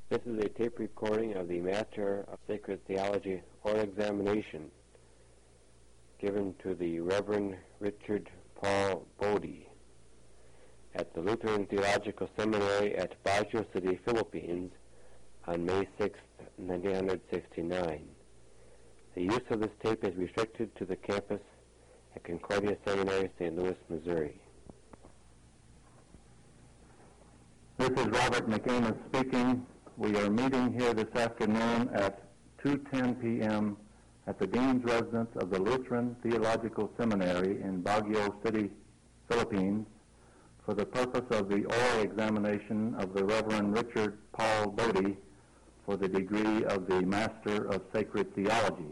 This is a tape recording of the Master of Sacred Theology Oral Examination given to the Reverend Richard Paul Bodie at the Lutheran Theological Seminary at Baguio City, Philippines on May 6, 1969. The use of this tape is restricted to the campus at Concordia Seminary, St. Louis, Missouri. This is Robert McAmis speaking. We are meeting here this afternoon at 2:10 p.m. at the Dean's Residence of the Lutheran Theological Seminary in Baguio City, Philippines, for the purpose of the oral examination of the Reverend Richard Paul Bodie for the degree of the Master of Sacred Theology.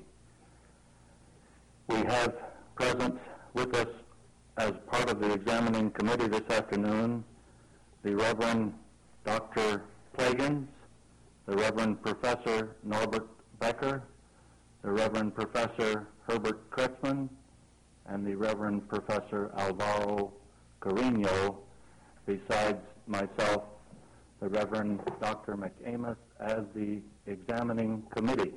We have present with us as part of the examining committee this afternoon the Reverend Dr. Plagans, the Reverend Professor Norbert Becker, the Reverend Professor Herbert Kreutzmann, and the Reverend Professor Alvaro Carino, besides myself, the Reverend Dr. McAmis, as the examining committee.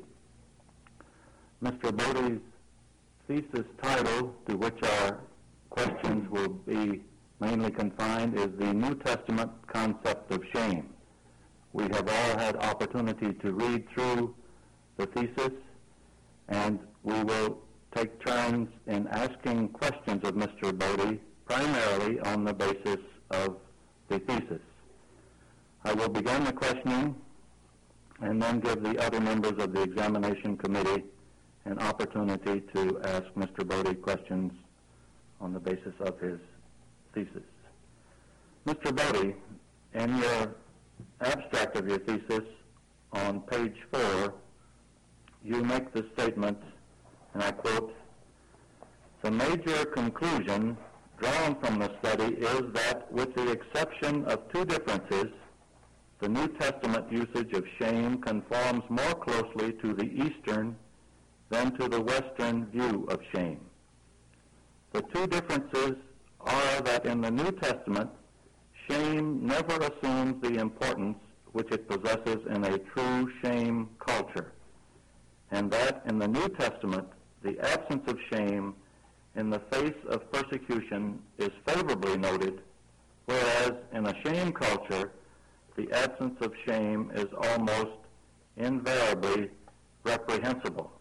Mr. Bodie's thesis title, to which our questions will be mainly confined, is the New Testament concept of shame. We have all had opportunity to read through the thesis, and we will take turns in asking questions of Mr. Bodie, primarily on the basis of the thesis. I will begin the questioning and then give the other members of the examination committee an opportunity to ask Mr. Bodie questions on the basis of his thesis. Mr. Bodie, in your abstract of your thesis on page 4, you make the statement, and I quote, "The major conclusion drawn from the study is that, with the exception of two differences, the New Testament usage of shame conforms more closely to the Eastern than to the Western view of shame. The two differences are that in the New Testament, shame never assumes the importance which it possesses in a true shame culture, and that in the New Testament, the absence of shame in the face of persecution is favorably noted, whereas in a shame culture, the absence of shame is almost invariably reprehensible."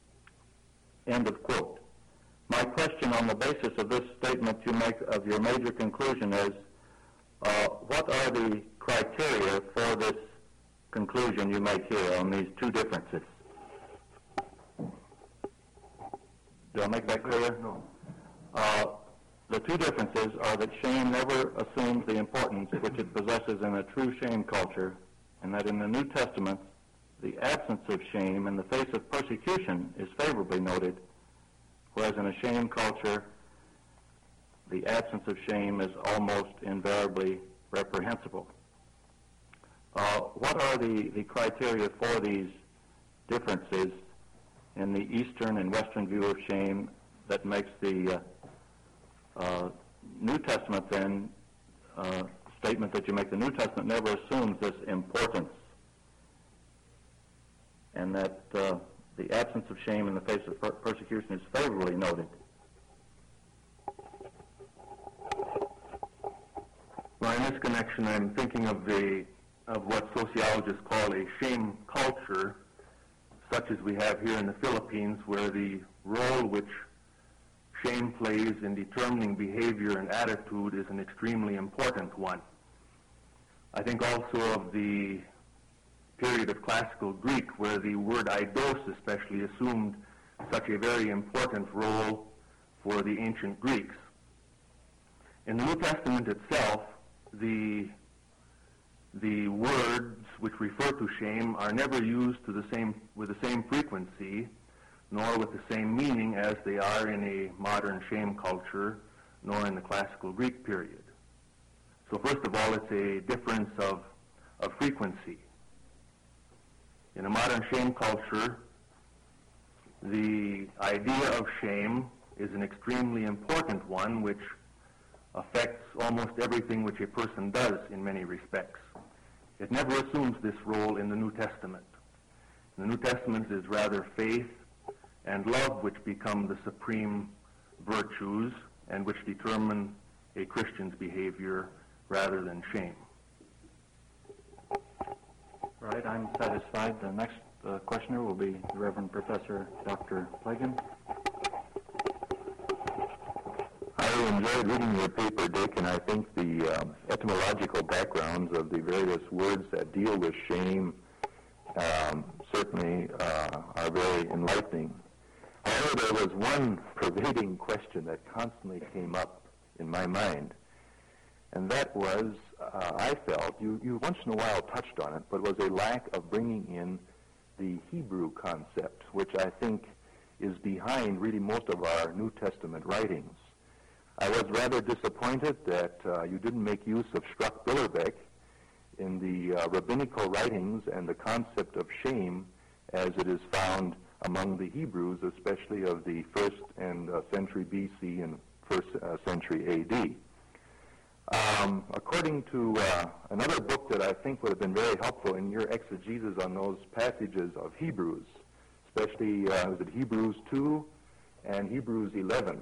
End of quote. My question on the basis of this statement you make of your major conclusion is, what are the criteria for this conclusion you make here on these two differences? Do I make that clear? No. The two differences are that shame never assumes the importance which it possesses in a true shame culture, and that in the New Testament, the absence of shame in the face of persecution is favorably noted, whereas in a shame culture, the absence of shame is almost invariably reprehensible. What are the criteria for these differences in the Eastern and Western view of shame that makes the New Testament then statement that you make, the New Testament never assumes this importance, and that the absence of shame in the face of persecution is favorably noted? Well, in this connection, I'm thinking of what sociologists call a shame culture, such as we have here in the Philippines, where the role which shame plays in determining behavior and attitude is an extremely important one. I think also of the period of classical Greek, where the word eidos especially assumed such a very important role for the ancient Greeks. In the New Testament itself, the words which refer to shame are never used with the same frequency, nor with the same meaning as they are in a modern shame culture, nor in the classical Greek period. So first of all, it's a difference of frequency. In a modern shame culture, the idea of shame is an extremely important one, which affects almost everything which a person does in many respects. it never assumes this role in the New Testament. In the New Testament is rather faith and love which become the supreme virtues and which determine a Christian's behavior rather than shame. Right, I'm satisfied. The next questioner will be the Reverend Professor Dr. Plagan. I enjoyed reading your paper, Dick, and I think the etymological backgrounds of the various words that deal with shame certainly are very enlightening. However, there was one pervading question that constantly came up in my mind, and that was, I felt, you once in a while touched on it, but was a lack of bringing in the Hebrew concept, which I think is behind really most of our New Testament writings. I was rather disappointed that you didn't make use of Strauch-Billerbeck in the rabbinical writings and the concept of shame as it is found among the Hebrews, especially of the 1st century BC and 1st century AD. According to another book that I think would have been very helpful in your exegesis on those passages of Hebrews, especially was it Hebrews 2 and Hebrews 11,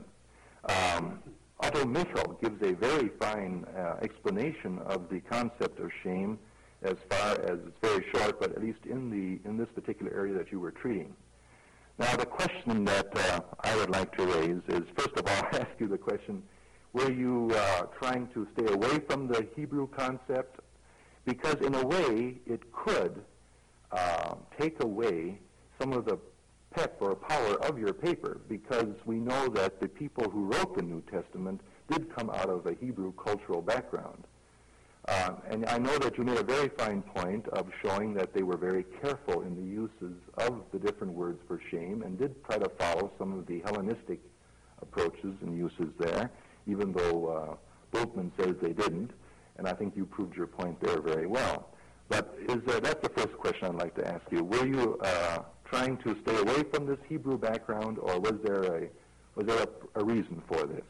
Otto Michel gives a very fine explanation of the concept of shame, as far as it's very short, but at least in this particular area that you were treating. Now, the question that I would like to raise is, first of all, ask you the question: were you trying to stay away from the Hebrew concept? Because in a way, it could take away some of the pep or power of your paper, because we know that the people who wrote the New Testament did come out of a Hebrew cultural background. And I know that you made a very fine point of showing that they were very careful in the uses of the different words for shame and did try to follow some of the Hellenistic approaches and uses there, even though Bultmann says they didn't, and I think you proved your point there very well. But that's the first question I'd like to ask you. Were you trying to stay away from this Hebrew background, or was there a reason for this?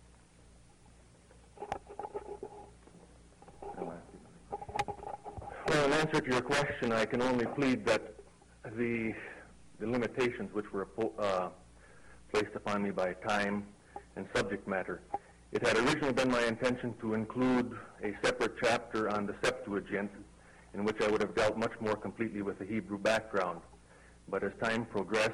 Well, in answer to your question, I can only plead that the limitations which were placed upon me by time and subject matter. It had originally been my intention to include a separate chapter on the Septuagint, in which I would have dealt much more completely with the Hebrew background. But as time progressed,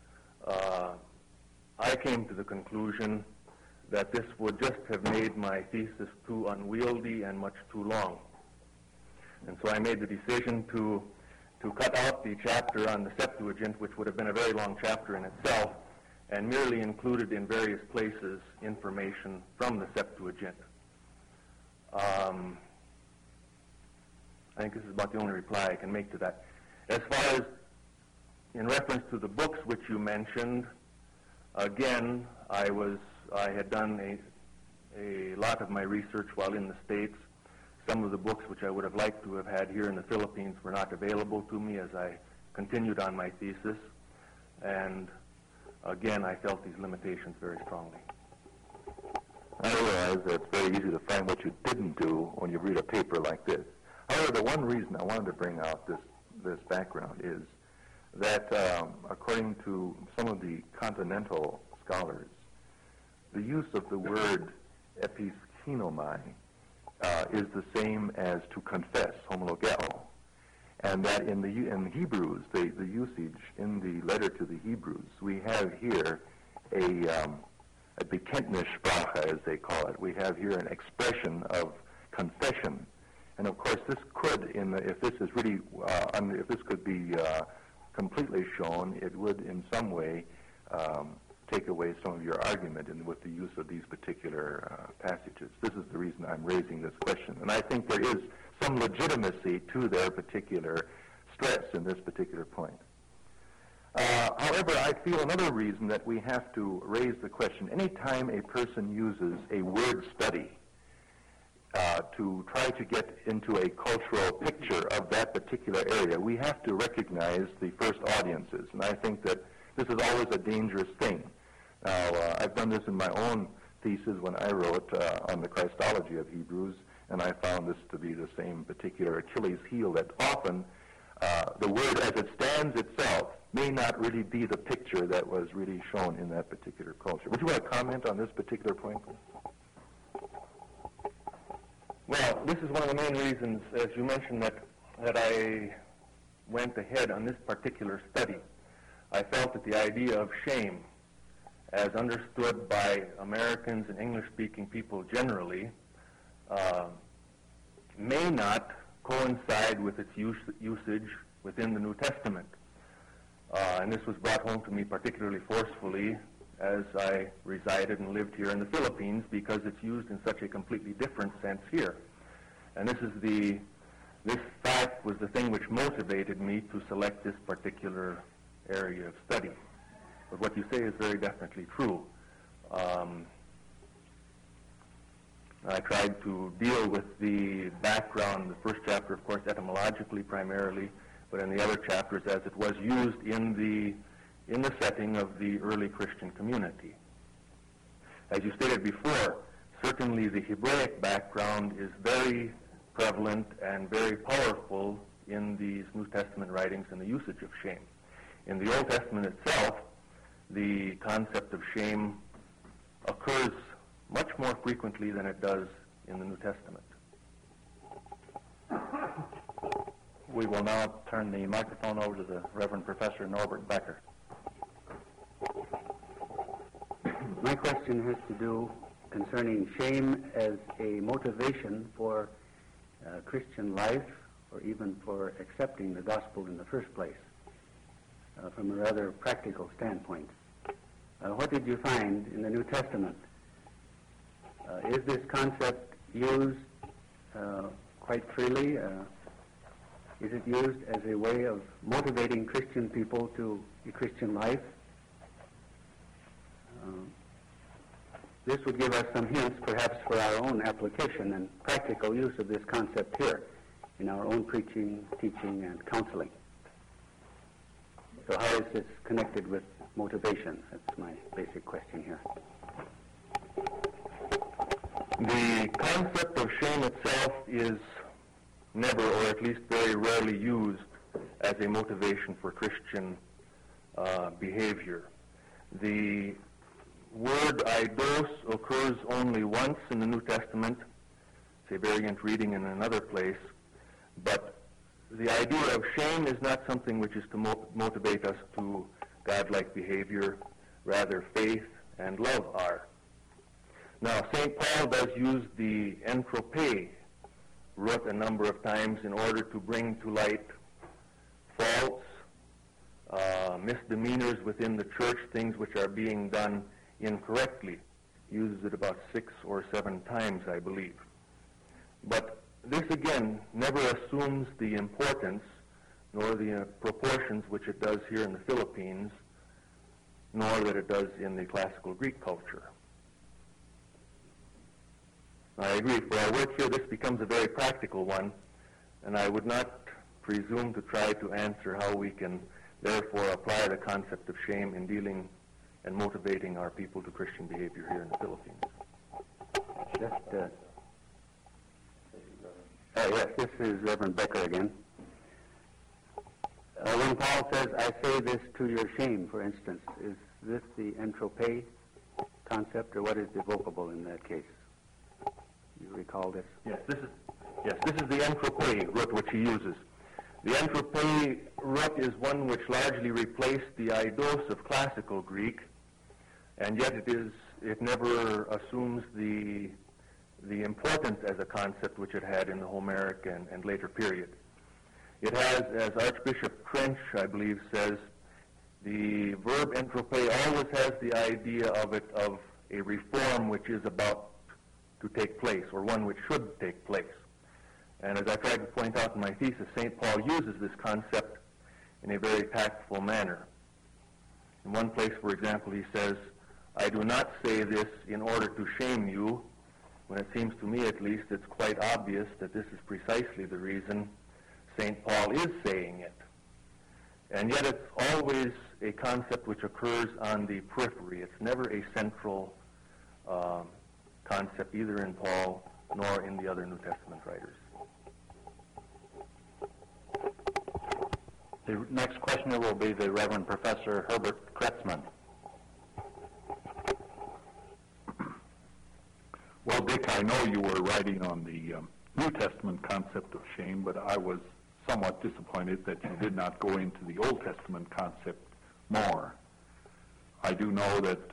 I came to the conclusion that this would just have made my thesis too unwieldy and much too long. And so I made the decision to cut out the chapter on the Septuagint, which would have been a very long chapter in itself, and merely included in various places information from the Septuagint. I think this is about the only reply I can make to that. As far as in reference to the books which you mentioned, again, I had done a lot of my research while in the States. Some of the books which I would have liked to have had here in the Philippines were not available to me as I continued on my thesis. And again, I felt these limitations very strongly. I realize that it's very easy to find what you didn't do when you read a paper like this. However, the one reason I wanted to bring out this background is that according to some of the continental scholars, the use of the word episkinomai is the same as to confess, homologeo, and that in Hebrews, the usage in the letter to the Hebrews, we have here a Bekenntnissprache, as they call it. We have here an expression of confession, and of course, this could, if this is really, if this could be completely shown, it would in some way take away some of your argument with the use of these particular passages. This is the reason I'm raising this question. And I think there is some legitimacy to their particular stress in this particular point. However, I feel another reason that we have to raise the question. Anytime a person uses a word study to try to get into a cultural picture of that particular area, we have to recognize the first audiences. And I think that this is always a dangerous thing. Now, I've done this in my own thesis when I wrote on the Christology of Hebrews, And I found this to be the same particular Achilles heel that often the word as it stands itself may not really be the picture that was really shown in that particular culture. Would you want to comment on this particular point? Well, this is one of the main reasons, as you mentioned, that I went ahead on this particular study. I felt that the idea of shame, as understood by Americans and English-speaking people generally, may not coincide with its usage within the New Testament. And this was brought home to me particularly forcefully as I resided and lived here in the Philippines, because it's used in such a completely different sense here. And this fact was the thing which motivated me to select this particular area of study. But what you say is very definitely true. I tried to deal with the background, the first chapter, of course, etymologically primarily, but in the other chapters as it was used in the setting of the early Christian community. As you stated before, certainly the Hebraic background is very prevalent and very powerful in these New Testament writings and the usage of shame. In the Old Testament itself, the concept of shame occurs much more frequently than it does in the New Testament. We will now turn the microphone over to the Reverend Professor Norbert Becker. My question has to do concerning shame as a motivation for Christian life, or even for accepting the gospel in the first place, from a rather practical standpoint. What did you find in the New Testament? Is this concept used quite freely? Is it used as a way of motivating Christian people to a Christian life? This would give us some hints, perhaps, for our own application and practical use of this concept here in our own preaching, teaching, and counseling. So how is this connected with motivation? That's my basic question here. The concept of shame itself is never, or at least very rarely, used as a motivation for Christian behavior. The word eidos occurs only once in the New Testament. It's a variant reading in another place. But the idea of shame is not something which is to motivate us to godlike behavior. Rather, faith and love are. Now, St. Paul does use the entropē root a number of times in order to bring to light faults, misdemeanors within the church, things which are being done incorrectly. Uses it about 6 or 7 times, I believe. But this, again, never assumes the importance nor the proportions which it does here in the Philippines, nor that it does in the classical Greek culture. I agree, for our work here, this becomes a very practical one, and I would not presume to try to answer how we can therefore apply the concept of shame in dealing and motivating our people to Christian behavior here in the Philippines. Yes, this is Reverend Becker again. When Paul says, I say this to your shame, for instance, is this the entropē concept, or what is the vocable in that case? You recall this? Yes, this is the entropē root which he uses. The entropē root is one which largely replaced the eidos of classical Greek, and yet it never assumes the importance as a concept which it had in the Homeric and later period. It has, as Archbishop Trench, I believe, says, the verb entropē always has the idea of a reform which is about to take place, or one which should take place. And as I tried to point out in my thesis, St. Paul uses this concept in a very tactful manner. In one place, for example, he says, I do not say this in order to shame you, when it seems to me at least it's quite obvious that this is precisely the reason St. Paul is saying it. And yet it's always a concept which occurs on the periphery. It's never a central concept either in Paul nor in the other New Testament writers. The next questioner will be the Reverend Professor Herbert Kretzmann. Well, Dick, I know you were writing on the New Testament concept of shame, but I was somewhat disappointed that you did not go into the Old Testament concept more. I do know that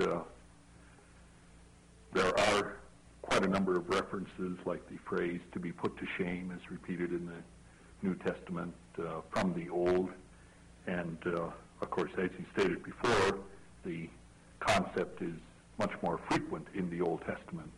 there are quite a number of references, like the phrase "to be put to shame" is repeated in the New Testament from the Old. And, of course, as you stated before, the concept is much more frequent in the Old Testament.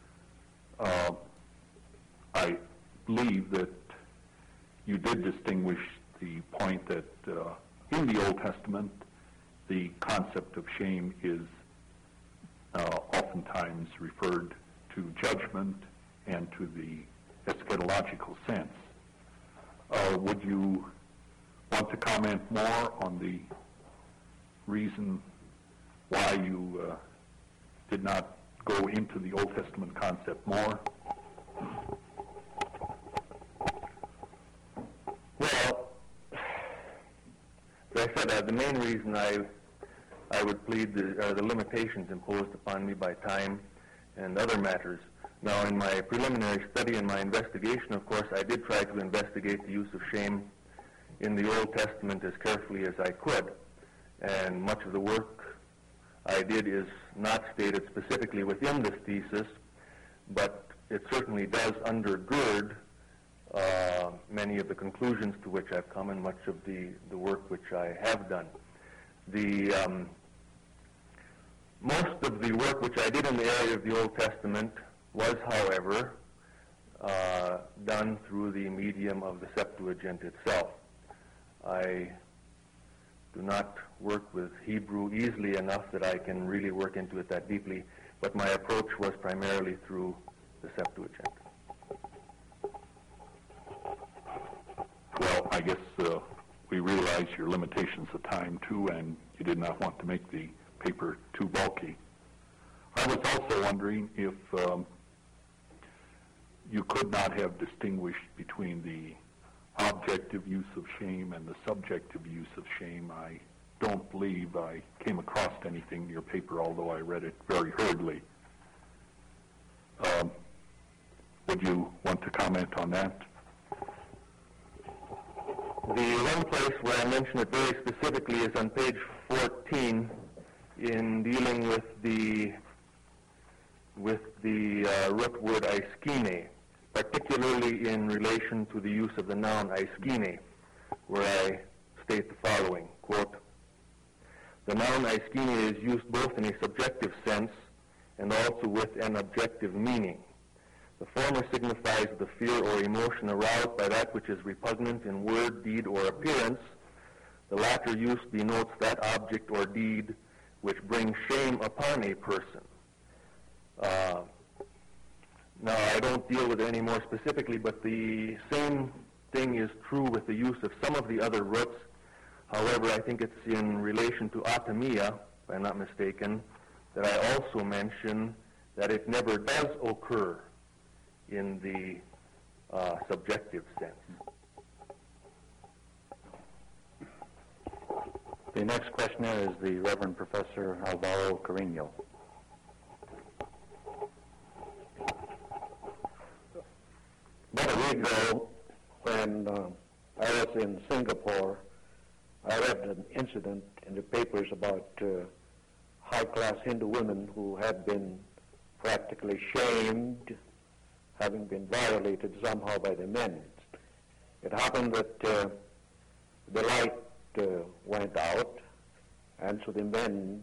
I believe that you did distinguish the point that in the Old Testament, the concept of shame is oftentimes referred to judgment and to the eschatological sense. Would you want to comment more on the reason why you did not go into the Old Testament concept more? Well, as I said, the main reason I would plead the limitations imposed upon me by time and other matters. Now, in my preliminary study and my investigation, of course, I did try to investigate the use of shame in the Old Testament as carefully as I could. And much of the work I did is not stated specifically within this thesis, but it certainly does undergird many of the conclusions to which I've come and much of the work which I have done. Most of the work which I did in the area of the Old Testament was, however, done through the medium of the Septuagint itself. I do not work with Hebrew easily enough that I can really work into it that deeply, but my approach was primarily through the Septuagint. Well, I guess we realize your limitations of time, too, and you did not want to make the paper too bulky. I was also wondering if you could not have distinguished between the objective use of shame and the subjective use of shame. I don't believe I came across anything in your paper, although I read it very hurriedly. Would you want to comment on that? The one place where I mention it very specifically is on page 14 in dealing with the root word aiskine, particularly in relation to the use of the noun aiskine, where I state the following, quote, "The noun aiskine is used both in a subjective sense and also with an objective meaning. The former signifies the fear or emotion aroused by that which is repugnant in word, deed, or appearance. The latter use denotes that object or deed which brings shame upon a person." Now, I don't deal with it any more specifically, but the same thing is true with the use of some of the other roots. However, I think it's in relation to atomia, if I'm not mistaken, that I also mention that it never does occur in the subjective sense. The next questioner is the Reverend Professor Alvaro Carreño. About a week ago, when I was in Singapore, I read an incident in the papers about high-class Hindu women who had been practically shamed, having been violated somehow by the men. It happened that the light went out, and so the men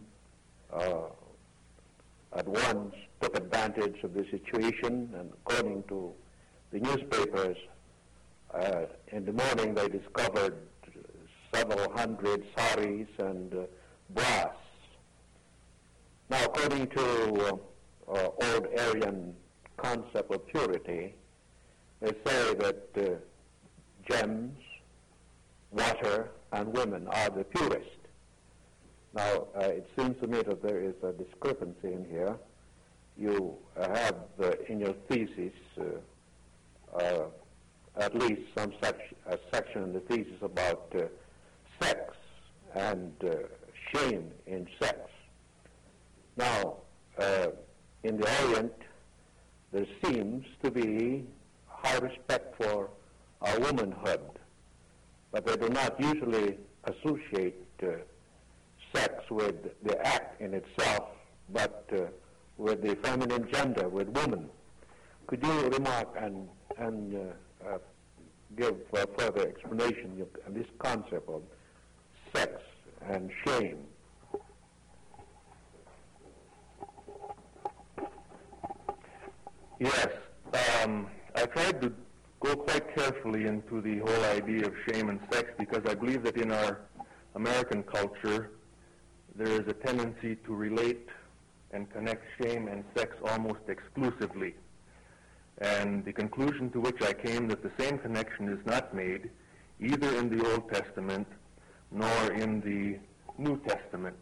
at once took advantage of the situation, and according to the newspapers, in the morning they discovered several hundred saris and brass. Now, according to old Aryan concept of purity, they say that gems, water, and women are the purest. Now, it seems to me that there is a discrepancy in here, you have in your thesis at least some section in the thesis about sex and shame in sex. Now, in the Orient, there seems to be high respect for our womanhood, but they do not usually associate sex with the act in itself, but with the feminine gender, with woman. Could you remark and give further explanation of this concept of sex and shame? Yes. I tried to go quite carefully into the whole idea of shame and sex because I believe that in our American culture there is a tendency to relate and connect shame and sex almost exclusively. And the conclusion to which I came that the same connection is not made either in the Old Testament nor in the New Testament.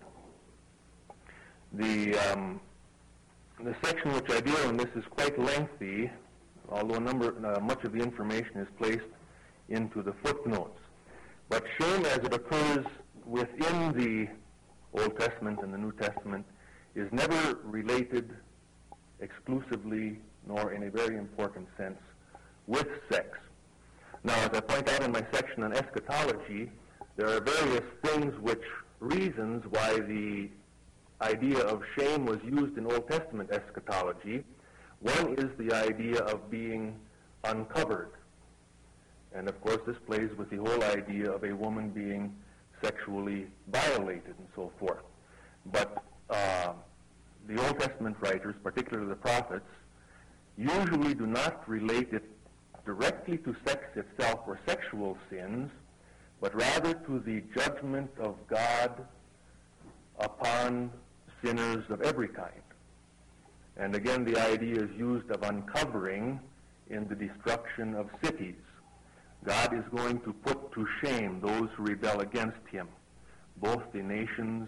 The section which I deal in this is quite lengthy, although much of the information is placed into the footnotes. But shame as it occurs within the Old Testament and the New Testament is never related exclusively nor in a very important sense with sex. Now, as I point out in my section on eschatology, there are various reasons why the idea of shame was used in Old Testament eschatology. One is the idea of being uncovered. And of course this plays with the whole idea of a woman being sexually violated and so forth. But the Old Testament writers, particularly the prophets, usually do not relate it directly to sex itself or sexual sins, but rather to the judgment of God upon sinners of every kind. And again, the idea is used of uncovering in the destruction of cities. God is going to put to shame those who rebel against him, both the nations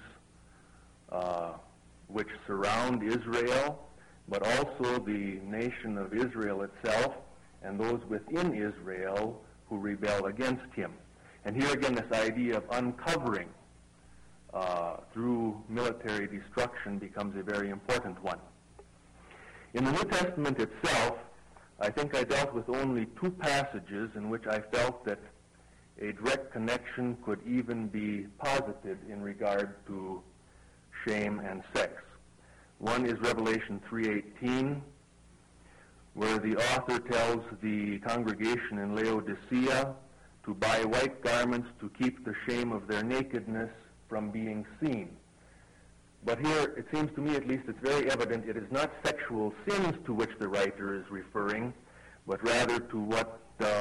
which surround Israel, but also the nation of Israel itself and those within Israel who rebel against him. And here again, this idea of uncovering through military destruction becomes a very important one. In the New Testament itself, I think I dealt with only two passages in which I felt that a direct connection could even be posited in regard to shame and sex. One is Revelation 3:18, where the author tells the congregation in Laodicea to buy white garments to keep the shame of their nakedness from being seen. But here, it seems to me at least, it's very evident it is not sexual sins to which the writer is referring, but rather to what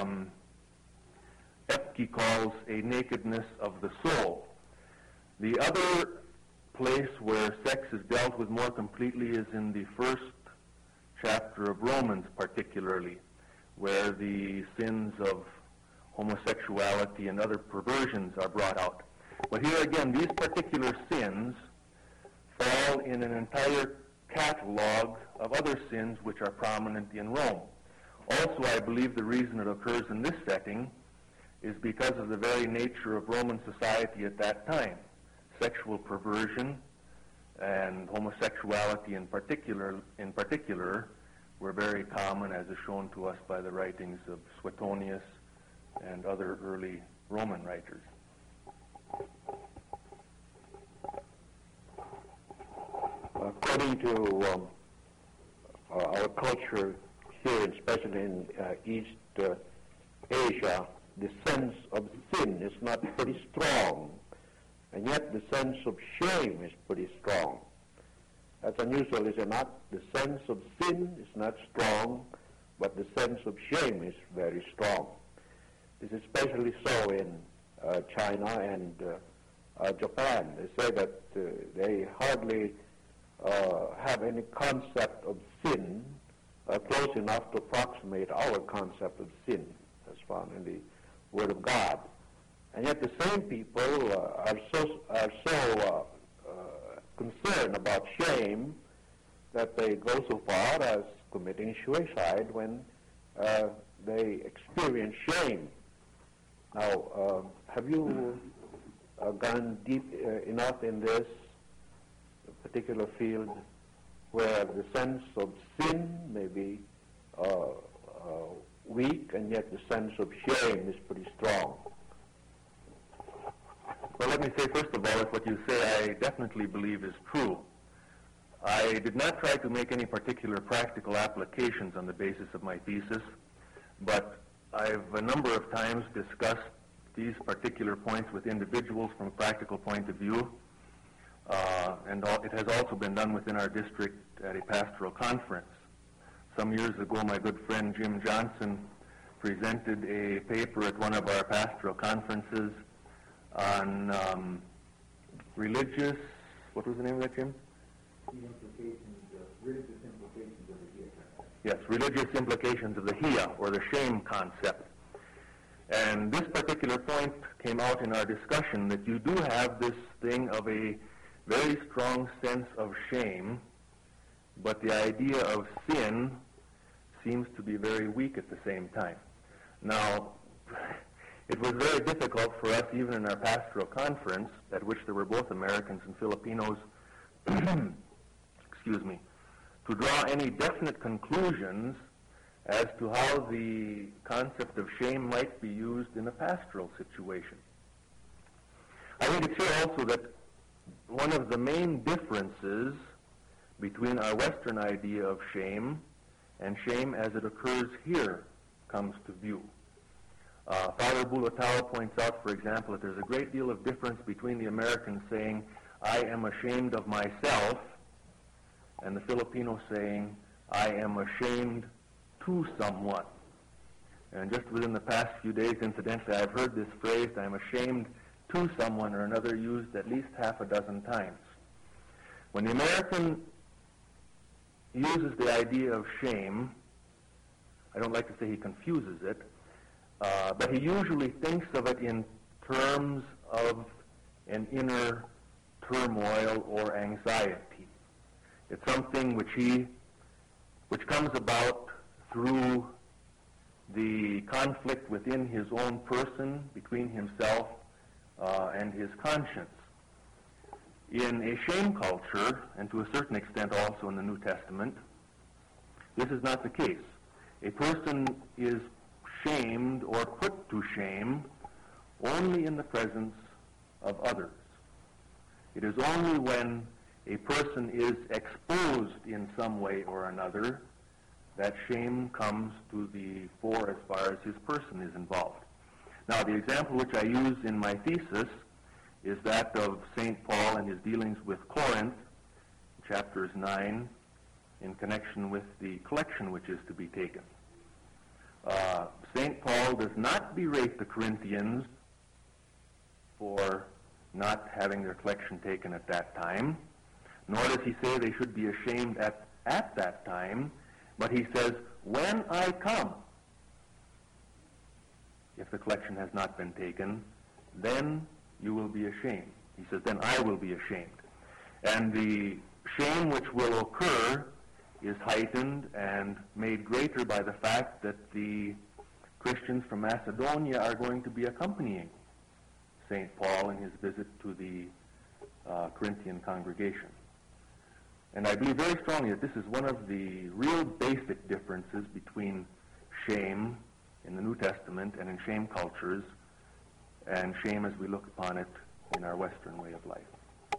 Epke calls a nakedness of the soul. The other place where sex is dealt with more completely is in the first chapter of Romans particularly, where the sins of homosexuality and other perversions are brought out. But here again, these particular sins fall in an entire catalog of other sins which are prominent in Rome. Also, I believe the reason it occurs in this setting is because of the very nature of Roman society at that time. Sexual perversion and homosexuality in particular were very common, as is shown to us by the writings of Suetonius and other early Roman writers. According to our culture here, especially in East Asia, the sense of sin is not pretty strong, and yet the sense of shame is pretty strong. That's unusual, is it not? The sense of sin is not strong, but the sense of shame is very strong. This is especially so in China and Japan. They say that they hardly have any concept of sin close enough to approximate our concept of sin as found in the Word of God. And yet the same people are so concerned about shame that they go so far as committing suicide when they experience shame. Now, have you gone deep enough in this particular field where the sense of sin may be weak and yet the sense of shame is pretty strong? Well, let me say first of all, if what you say I definitely believe is true. I did not try to make any particular practical applications on the basis of my thesis, but I've a number of times discussed these particular points with individuals from a practical point of view, and it has also been done within our district at a pastoral conference. Some years ago, my good friend Jim Johnson presented a paper at one of our pastoral conferences on religious, what was the name of that, Jim? Religious implications of the Hia. Yes, religious implications of the Hia, or the shame concept. And this particular point came out in our discussion that you do have this thing of a very strong sense of shame, but the idea of sin seems to be very weak at the same time. Now, it was very difficult for us, even in our pastoral conference, at which there were both Americans and Filipinos, excuse me, to draw any definite conclusions as to how the concept of shame might be used in a pastoral situation. I think it's here also that one of the main differences between our Western idea of shame and shame as it occurs here comes to view. Father Bulatao points out, for example, that there's a great deal of difference between the American saying, "I am ashamed of myself," and the Filipino saying, "I am ashamed to someone." And just within the past few days, incidentally, I've heard this phrase, "I am ashamed to someone or another," used at least half a dozen times. When the American uses the idea of shame, I don't like to say he confuses it, but he usually thinks of it in terms of an inner turmoil or anxiety. It's something which comes about through the conflict within his own person, between himself and his conscience. In a shame culture, and to a certain extent also in the New Testament, this is not the case. A person is shamed or put to shame only in the presence of others. It is only when a person is exposed in some way or another that shame comes to the fore as far as his person is involved. Now, the example which I use in my thesis is that of St. Paul and his dealings with Corinth, chapters 9, in connection with the collection which is to be taken. St. Paul does not berate the Corinthians for not having their collection taken at that time, nor does he say they should be ashamed at that time, but he says, "When I come, if the collection has not been taken, then you will be ashamed." He says, "Then I will be ashamed." And the shame which will occur is heightened and made greater by the fact that the Christians from Macedonia are going to be accompanying St. Paul in his visit to the Corinthian congregation. And I believe very strongly that this is one of the real basic differences between shame in the New Testament and in shame cultures, and shame as we look upon it in our Western way of life.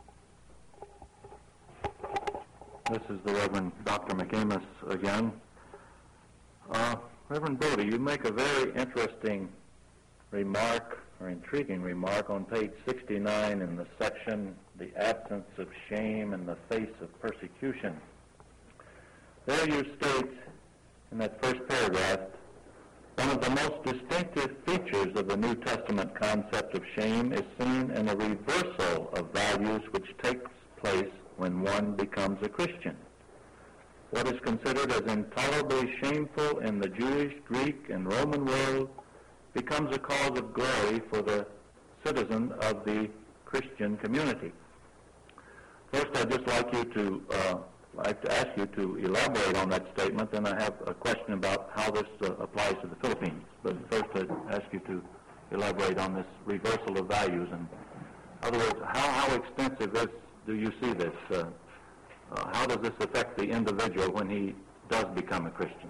This is the Reverend Dr. McAmis again. Reverend Bodie, you make a very interesting remark, or intriguing remark, on page 69 in the section, "The Absence of Shame in the Face of Persecution." There you state, in that first paragraph, one of the most distinctive features of the New Testament concept of shame is seen in a reversal of values which takes place when one becomes a Christian. What is considered as intolerably shameful in the Jewish, Greek, and Roman world becomes a cause of glory for the citizen of the Christian community. First, I'd just like you to like to ask you to elaborate on that statement. Then I have a question about how this applies to the Philippines. But first, I'd ask you to elaborate on this reversal of values. And in other words, how extensive do you see this? How does this affect the individual when he does become a Christian?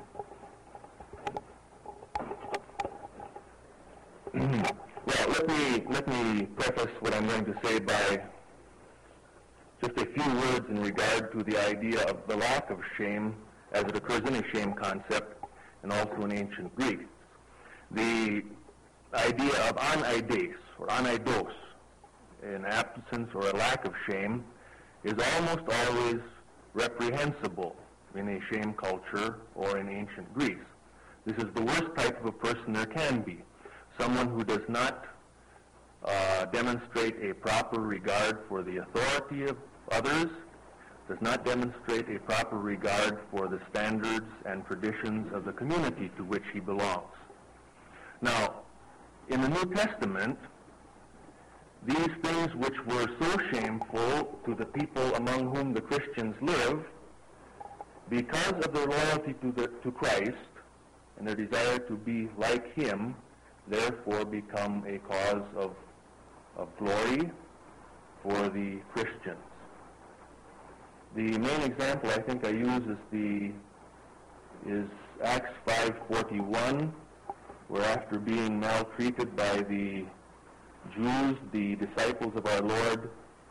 Well, let me preface what I'm going to say by just a few words in regard to the idea of the lack of shame as it occurs in a shame concept and also in ancient Greek. The idea of anaides or anaidos, an absence or a lack of shame, is almost always reprehensible in a shame culture or in ancient Greece. This is the worst type of a person there can be. Someone who does not demonstrate a proper regard for the authority of others, does not demonstrate a proper regard for the standards and traditions of the community to which he belongs. Now, in the New Testament, these things which were so shameful to the people among whom the Christians live, because of their loyalty to Christ and their desire to be like him, therefore become a cause of glory for the Christians. The main example I think I use is Acts 5:41, where after being maltreated by the Jews, the disciples of our Lord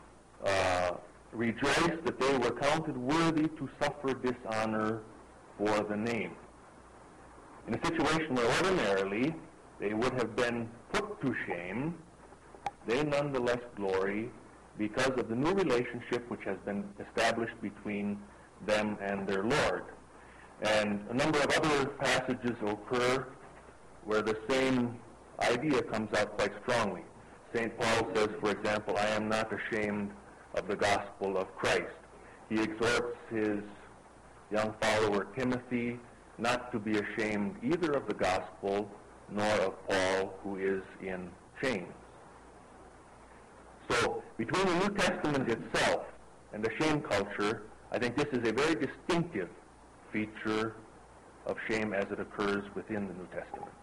rejoiced that they were counted worthy to suffer dishonor for the name. In a situation where ordinarily they would have been put to shame, they nonetheless glory because of the new relationship which has been established between them and their Lord. And a number of other passages occur where the same idea comes out quite strongly. St. Paul says, for example, I am not ashamed of the gospel of Christ. He exhorts his young follower Timothy not to be ashamed either of the gospel nor of Paul, who is in chains. So, between the New Testament itself and the shame culture, I think this is a very distinctive feature of shame as it occurs within the New Testament.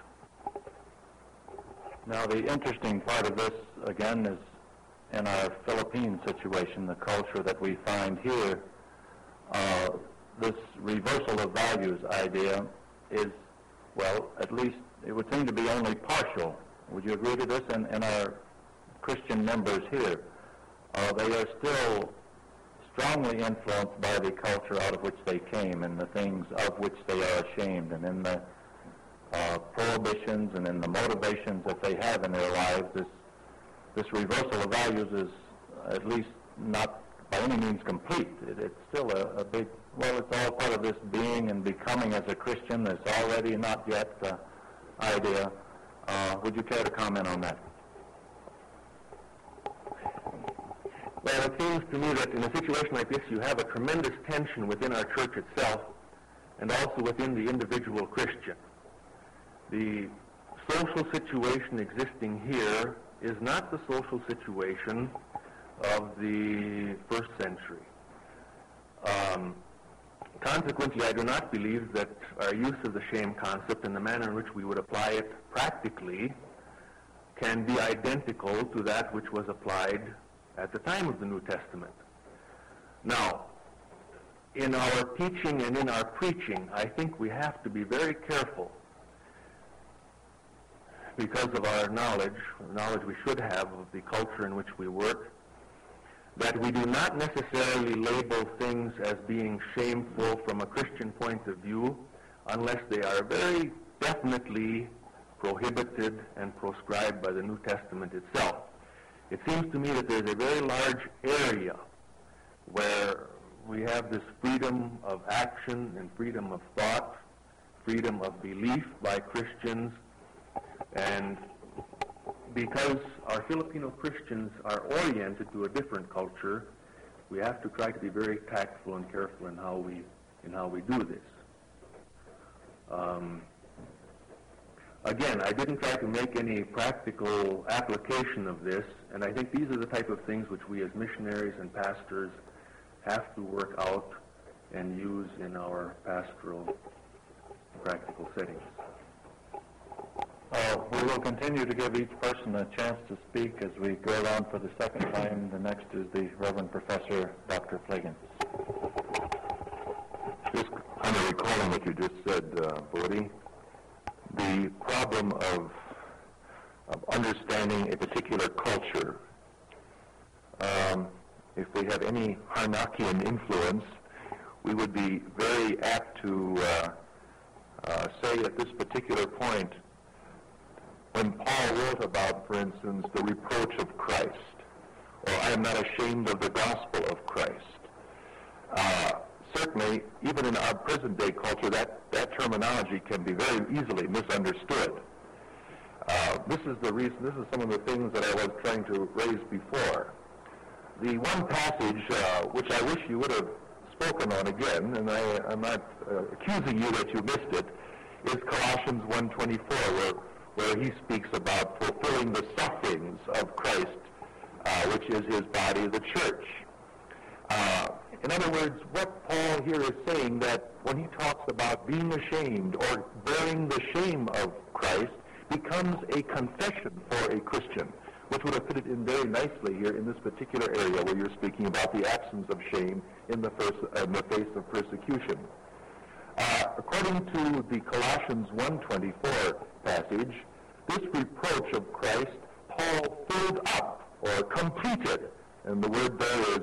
Now, the interesting part of this, again, is in our Philippine situation, the culture that we find here. This reversal of values idea is, well, at least it would seem to be only partial. Would you agree to this? And our Christian members here, they are still strongly influenced by the culture out of which they came and the things of which they are ashamed, and in the prohibitions and in the motivations that they have in their lives. This reversal of values is at least not by any means complete. It's still a big, well, it's all part of this being and becoming as a Christian. It's already not yet idea. Would you care to comment on that? Well, it seems to me that in a situation like this, you have a tremendous tension within our church itself and also within the individual Christian. The social situation existing here is not the social situation of the first century. Consequently, I do not believe that our use of the shame concept and the manner in which we would apply it practically can be identical to that which was applied at the time of the New Testament. Now, in our teaching and in our preaching, I think we have to be very careful because of our knowledge, the knowledge we should have of the culture in which we work, that we do not necessarily label things as being shameful from a Christian point of view unless they are very definitely prohibited and proscribed by the New Testament itself. It seems to me that there's a very large area where we have this freedom of action and freedom of thought, freedom of belief by Christians, and because our Filipino Christians are oriented to a different culture, we have to try to be very tactful and careful in how we do this. Again, I didn't try to make any practical application of this, and I think these are the type of things which we as missionaries and pastors have to work out and use in our pastoral practical settings. We will continue to give each person a chance to speak as we go around for the second time. The next is the Reverend Professor Dr. Flegans. Just kind of recalling what you just said, Bodie, the problem of understanding a particular culture. If we have any Harnackian influence, we would be very apt to say at this particular point, when Paul wrote about, for instance, the reproach of Christ, or I am not ashamed of the gospel of Christ. Certainly, even in our present-day culture, that terminology can be very easily misunderstood. This is the reason, this is some of the things that I was trying to raise before. The one passage which I wish you would have spoken on again, and I'm not accusing you that you missed it, is Colossians 1:24, where he speaks about fulfilling the sufferings of Christ, which is his body, the church. In other words, what Paul here is saying, that when he talks about being ashamed or bearing the shame of Christ, becomes a confession for a Christian, which would have fitted in very nicely here in this particular area where you're speaking about the absence of shame in the face of persecution. According to the Colossians 1:24 passage, this reproach of Christ, Paul filled up or completed, and the word there is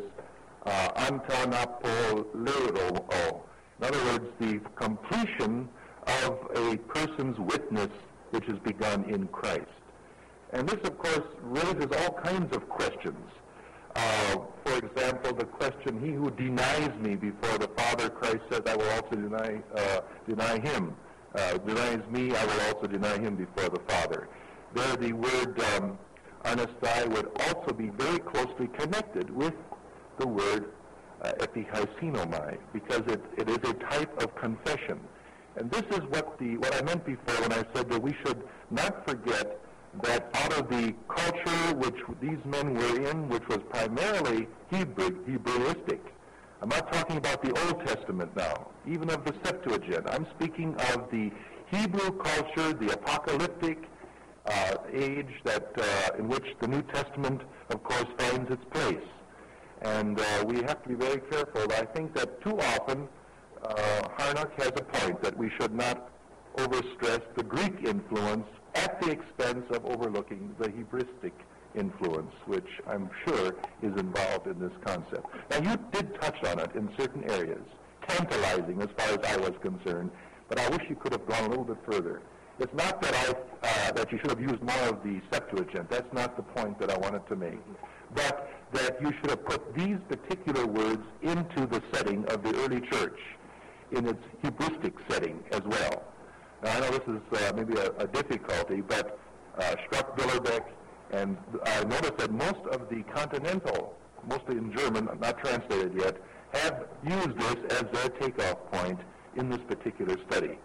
antanapolero. In other words, the completion of a person's witness which has begun in Christ. And this, of course, raises all kinds of questions. For example, the question, he who denies me before the Father, Christ says, I will also deny him. Denies me, I will also deny him before the Father. There, the word anestai would also be very closely connected with the word epihyseinomai, because it is a type of confession. And this is what I meant before when I said that we should not forget that out of the culture which these men were in, which was primarily Hebrewistic. I'm not talking about the Old Testament now, even of the Septuagint. I'm speaking of the Hebrew culture, the apocalyptic age in which the New Testament, of course, finds its place. And we have to be very careful. I think that too often Harnack has a point that we should not overstress the Greek influence at the expense of overlooking the Hebrewistic influence, which I'm sure is involved in this concept. Now, you did touch on it in certain areas, tantalizing as far as I was concerned, but I wish you could have gone a little bit further. It's not that you should have used more of the Septuagint. That's not the point that I wanted to make. But that you should have put these particular words into the setting of the early church, in its Hebrewistic setting as well. Now, I know this is maybe a difficulty, but Struck-Billerbeck, and I noticed that most of the continental, mostly in German, not translated yet, have used this as their takeoff point in this particular study.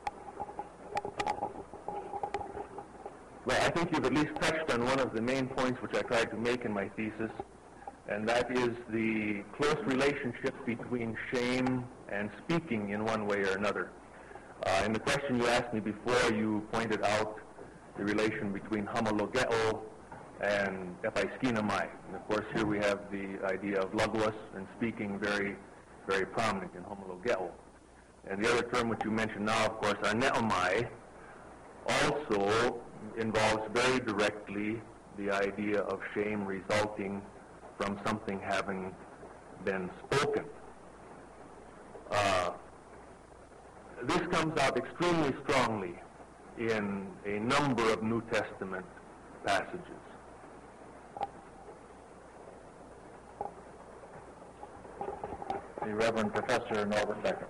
Well, I think you've at least touched on one of the main points which I tried to make in my thesis, and that is the close relationship between shame and speaking in one way or another. In the question you asked me before, you pointed out the relation between homologeo and epaiskinomai. And of course, here we have the idea of logos and speaking very, very prominent in homologeo. And the other term which you mentioned now, of course, aneomai, also involves very directly the idea of shame resulting from something having been spoken. This comes out extremely strongly in a number of New Testament passages. The Reverend Professor Norbert Becker.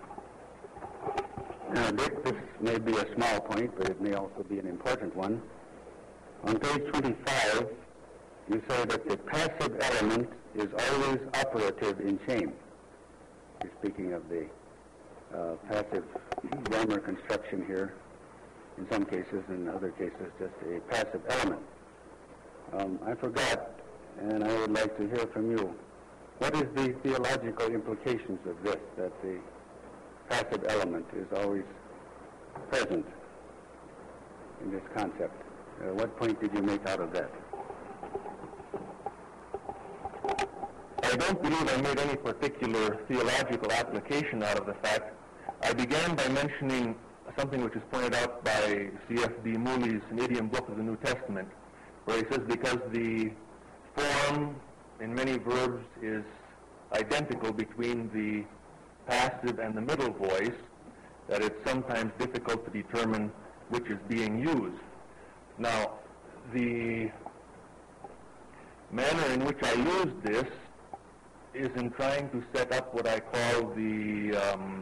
Dick, this may be a small point, but it may also be an important one. On page 25, you say that the passive element is always operative in shame. You're speaking of the passive grammar construction here, in some cases, in other cases, just a passive element. I forgot, and I would like to hear from you. What is the theological implications of this, that the passive element is always present in this concept? What point did you make out of that? I don't believe I made any particular theological application out of the fact. I began by mentioning something which is pointed out by C.F.D. Mooley's An Idiom Book of the New Testament, where he says because the form in many verbs is identical between the passive and the middle voice, that it's sometimes difficult to determine which is being used. Now, the manner in which I use this is in trying to set up what I call the,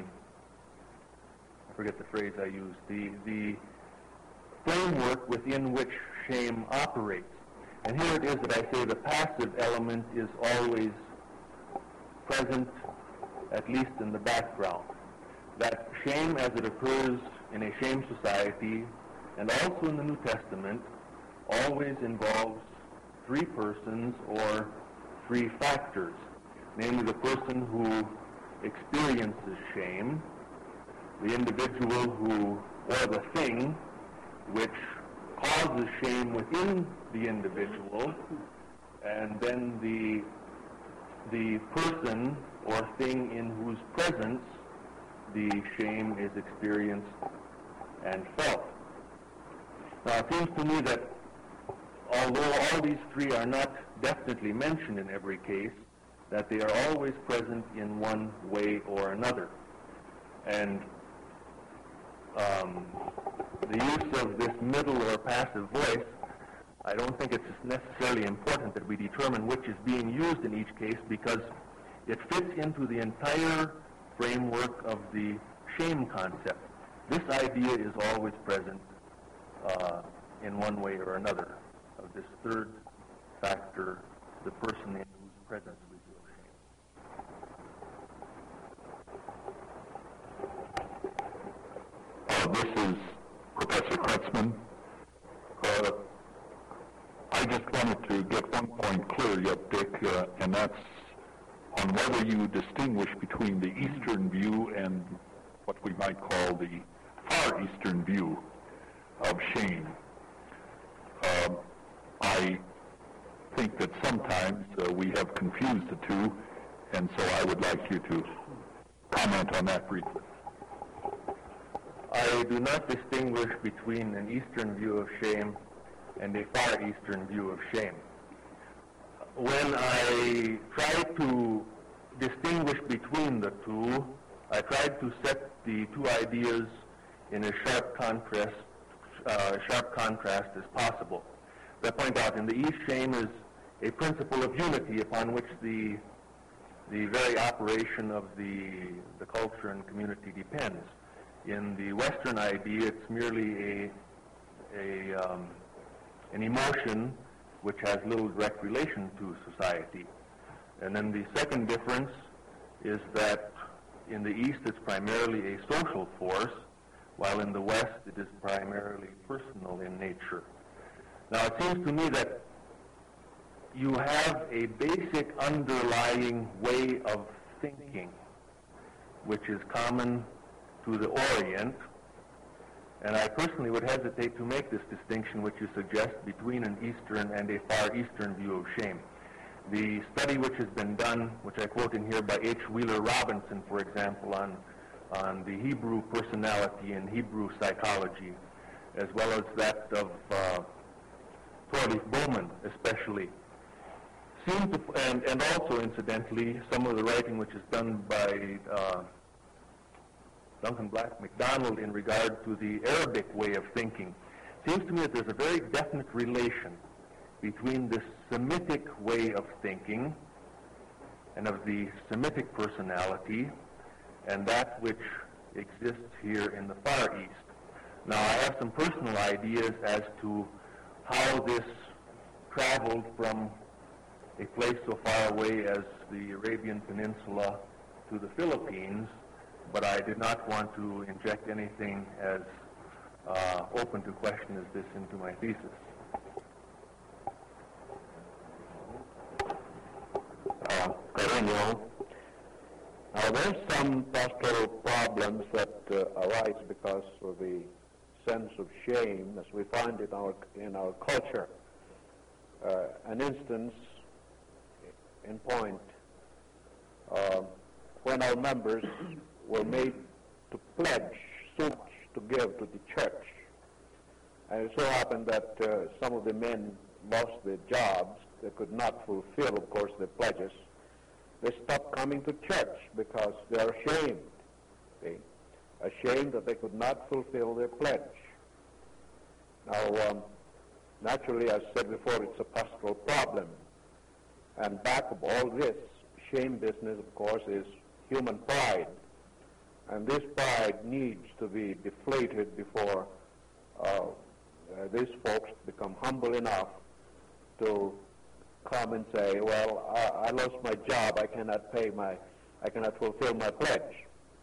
I forget the phrase I used, the framework within which shame operates. And here it is that I say the passive element is always present, at least in the background. That shame as it occurs in a shame society, and also in the New Testament, always involves three persons or three factors. Namely, the person who experiences shame, the individual who, or the thing, which causes shame within the individual, and then the person or thing in whose presence the shame is experienced and felt. Now, it seems to me that although all these three are not definitely mentioned in every case, that they are always present in one way or another. And the use of this middle or passive voice, I don't think it's necessarily important that we determine which is being used in each case, because it fits into the entire framework of the shame concept. This idea is always present in one way or another, of this third factor, the person in whose presence we feel shame. This is Professor Kretzmann. I just wanted to get one point clear yet, Dick, and that's on whether you distinguish between the Eastern view and what we might call the Far Eastern view of shame. I think that sometimes we have confused the two, and so I would like you to comment on that briefly. I do not distinguish between an Eastern view of shame and a Far Eastern view of shame. When I try to distinguish between the two, I tried to set the two ideas in a sharp contrast as possible. As I point out, in the East, shame is a principle of unity upon which the very operation of the culture and community depends. In the Western idea, it's merely an emotion which has little direct relation to society. And then the second difference is that in the East, it's primarily a social force, while in the West, it is primarily personal in nature. Now, it seems to me that you have a basic underlying way of thinking, which is common to the Orient, and I personally would hesitate to make this distinction which you suggest between an Eastern and a Far Eastern view of shame. The study which has been done, which I quote in here by H. Wheeler Robinson, for example, on the Hebrew personality and Hebrew psychology, as well as that of Thorleif Bowman especially, seem to, and also incidentally, some of the writing which is done by Duncan Black MacDonald in regard to the Arabic way of thinking, seems to me that there's a very definite relation between this Semitic way of thinking and of the Semitic personality and that which exists here in the Far East. Now, I have some personal ideas as to how this traveled from a place so far away as the Arabian Peninsula to the Philippines, but I did not want to inject anything as open to question as this into my thesis. Are there Daniel. Now, there's some pastoral problems that arise because of the sense of shame as we find it in our culture. An instance in point, when our members were made to pledge so much to give to the church, and it so happened that some of the men lost their jobs. They could not fulfill, of course, their pledges. They stopped coming to church because they are ashamed. Ashamed that they could not fulfill their pledge. Now, naturally, as I said before, it's a pastoral problem. And back of all this shame business, of course, is human pride. And this pride needs to be deflated before these folks become humble enough to come and say, well, I lost my job, I cannot fulfill my pledge.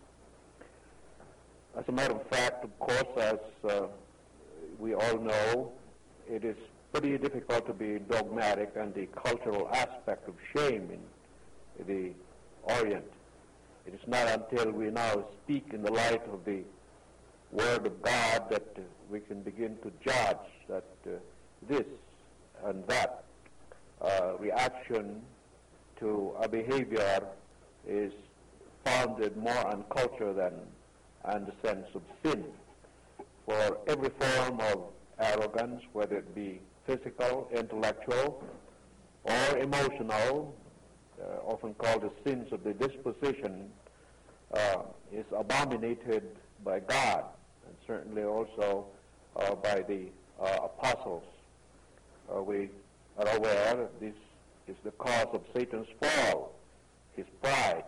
As a matter of fact, of course, as we all know, it is pretty difficult to be dogmatic on the cultural aspect of shame in the Orient. It is not until we now speak in the light of the Word of God that we can begin to judge that this and that reaction to a behavior is founded more on culture than on the sense of sin. For every form of arrogance, whether it be physical, intellectual, or emotional, often called the sins of the disposition, is abominated by God, and certainly also by the apostles. We are aware that this is the cause of Satan's fall, his pride.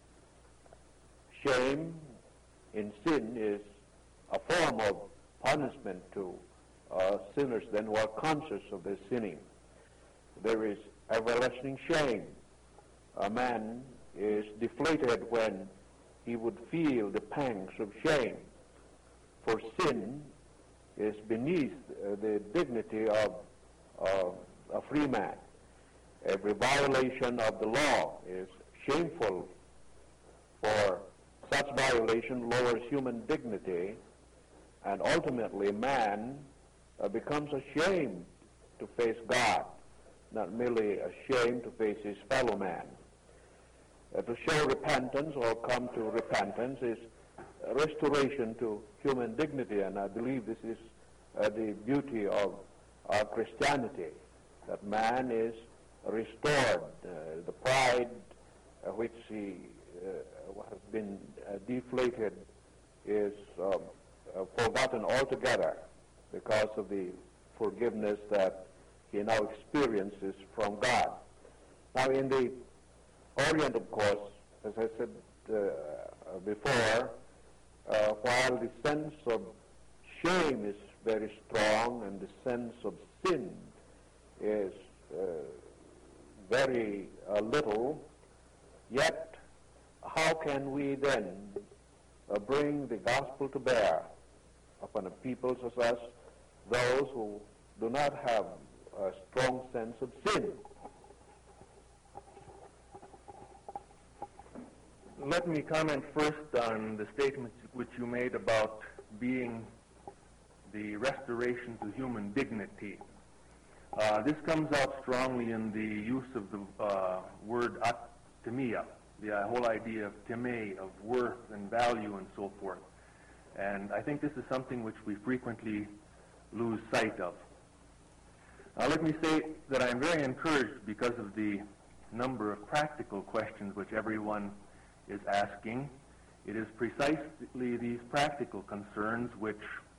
Shame in sin is a form of punishment to sinners then who are conscious of their sinning. There is everlasting shame. A man is deflated when he would feel the pangs of shame, for sin is beneath the dignity of a free man. Every violation of the law is shameful, for such violation lowers human dignity, and ultimately man becomes ashamed to face God, not merely ashamed to face his fellow man. To show repentance or come to repentance is restoration to human dignity, and I believe this is the beauty of our Christianity, that man is restored. The pride which he has been deflated is forgotten altogether because of the forgiveness that he now experiences from God. Now, in the Orient, of course, as I said before, while the sense of shame is very strong and the sense of sin is very little, yet how can we then bring the gospel to bear upon a people such as those who do not have a strong sense of sin? Let me comment first on the statement which you made about being the restoration to human dignity. This comes out strongly in the use of the word atimia, the whole idea of time, of worth and value and so forth. And I think this is something which we frequently lose sight of. Let me say that I'm very encouraged because of the number of practical questions which everyone is asking. It is precisely these practical concerns which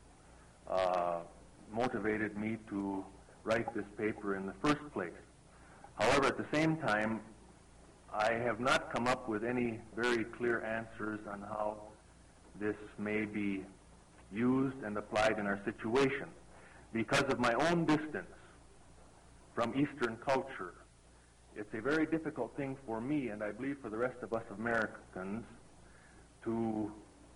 motivated me to write this paper in the first place. However, at the same time, I have not come up with any very clear answers on how this may be used and applied in our situation. Because of my own distance from Eastern culture, it's a very difficult thing for me, and I believe for the rest of us Americans, to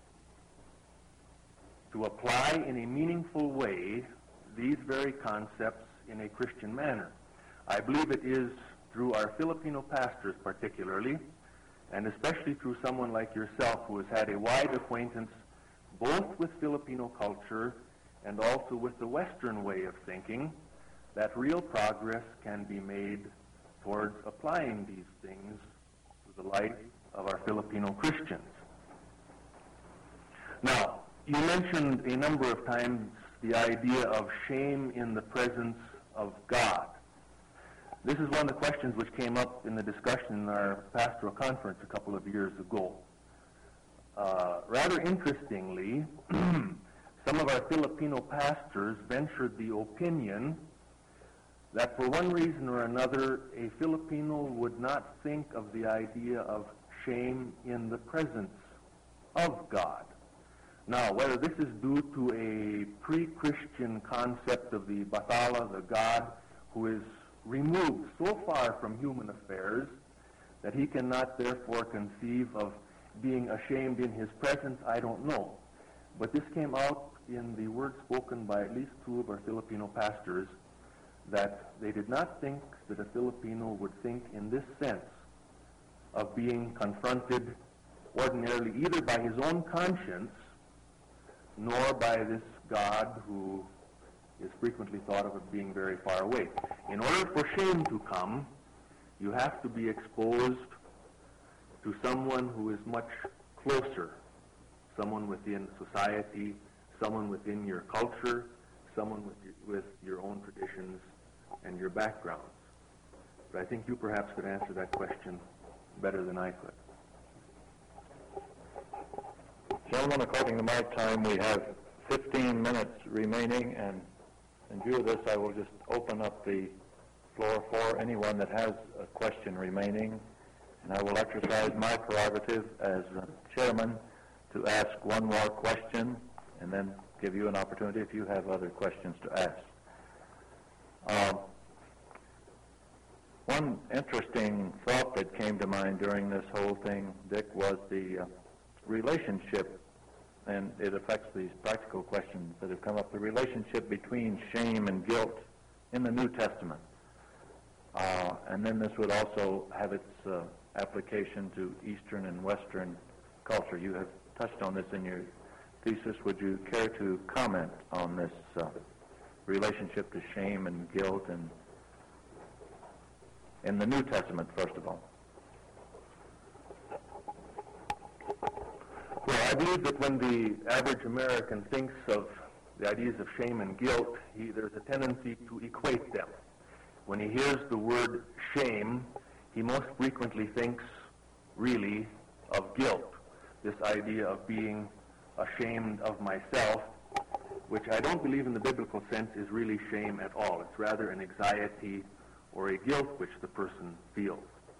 apply in a meaningful way these very concepts in a Christian manner. I believe it is through our Filipino pastors particularly, and especially through someone like yourself who has had a wide acquaintance both with Filipino culture and also with the Western way of thinking, that real progress can be made towards applying these things to the life of our Filipino Christians. Now, you mentioned a number of times the idea of shame in the presence of God. This is one of the questions which came up in the discussion in our pastoral conference a couple of years ago. Rather interestingly, some of our Filipino pastors ventured the opinion that for one reason or another, a Filipino would not think of the idea of shame in the presence of God. Now, whether this is due to a pre-Christian concept of the Bathala, the God who is removed so far from human affairs that he cannot therefore conceive of being ashamed in his presence, I don't know. But this came out in the words spoken by at least two of our Filipino pastors, that they did not think that a Filipino would think in this sense of being confronted ordinarily either by his own conscience nor by this God who is frequently thought of as being very far away. In order for shame to come, you have to be exposed to someone who is much closer, someone within society, someone within your culture, someone with your own traditions and your backgrounds. But I think you perhaps could answer that question better than I could. Gentlemen, according to my time, we have 15 minutes remaining, and in view of this, I will just open up the floor for anyone that has a question remaining, and I will exercise my prerogative as chairman to ask one more question and then give you an opportunity if you have other questions to ask. One interesting thought that came to mind during this whole thing, Dick, was the relationship, and it affects these practical questions that have come up, the relationship between shame and guilt in the New Testament. And then this would also have its application to Eastern and Western culture. You have touched on this in your thesis. Would you care to comment on this relationship to shame and guilt and in the New Testament, first of all? Well, I believe that when the average American thinks of the ideas of shame and guilt, there's a tendency to equate them. When he hears the word shame, he most frequently thinks really of guilt, this idea of being ashamed of myself, which I don't believe in the biblical sense is really shame at all. It's rather an anxiety or a guilt which the person feels.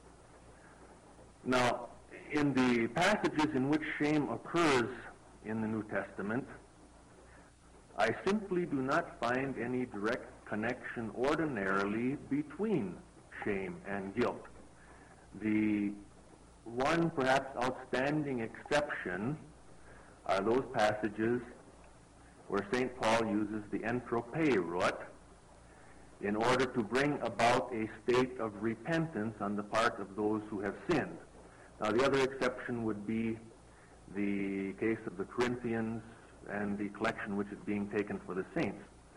Now, in the passages in which shame occurs in the New Testament, I simply do not find any direct connection ordinarily between shame and guilt. The one perhaps outstanding exception are those passages where St. Paul uses the entropeirot in order to bring about a state of repentance on the part of those who have sinned. Now, the other exception would be the case of the Corinthians and the collection which is being taken for the saints.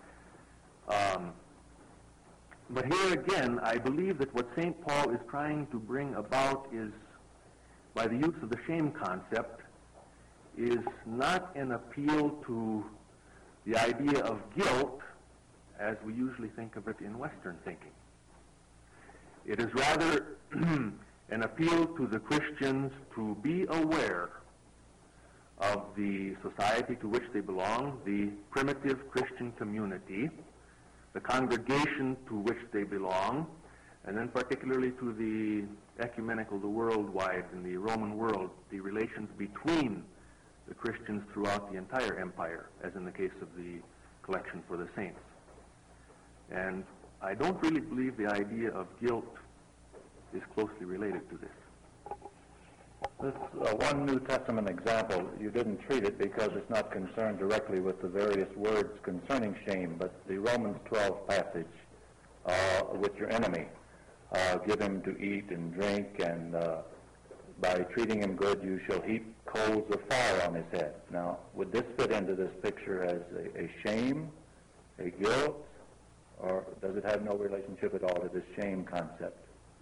But here again, I believe that what St. Paul is trying to bring about is, by the use of the shame concept, is not an appeal to the idea of guilt as we usually think of it in Western thinking. It is rather an appeal to the Christians to be aware of the society to which they belong, the primitive Christian community, the congregation to which they belong, and then particularly to the ecumenical, the worldwide, in the Roman world, the relations between the Christians throughout the entire empire, as in the case of the collection for the saints. And I don't really believe the idea of guilt is closely related to this. This one New Testament example, you didn't treat it because it's not concerned directly with the various words concerning shame, but the Romans 12 passage with your enemy. give him to eat and drink, and by treating him good, you shall heap coals of fire on his head. Now, would this fit into this picture as a shame, a guilt, or does it have no relationship at all to this shame concept?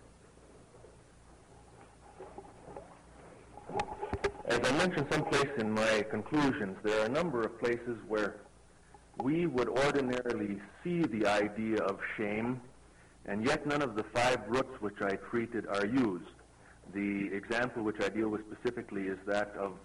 As I mentioned someplace in my conclusions, there are a number of places where we would ordinarily see the idea of shame, and yet none of the 5 roots which I treated are used. The example which I deal with specifically is that of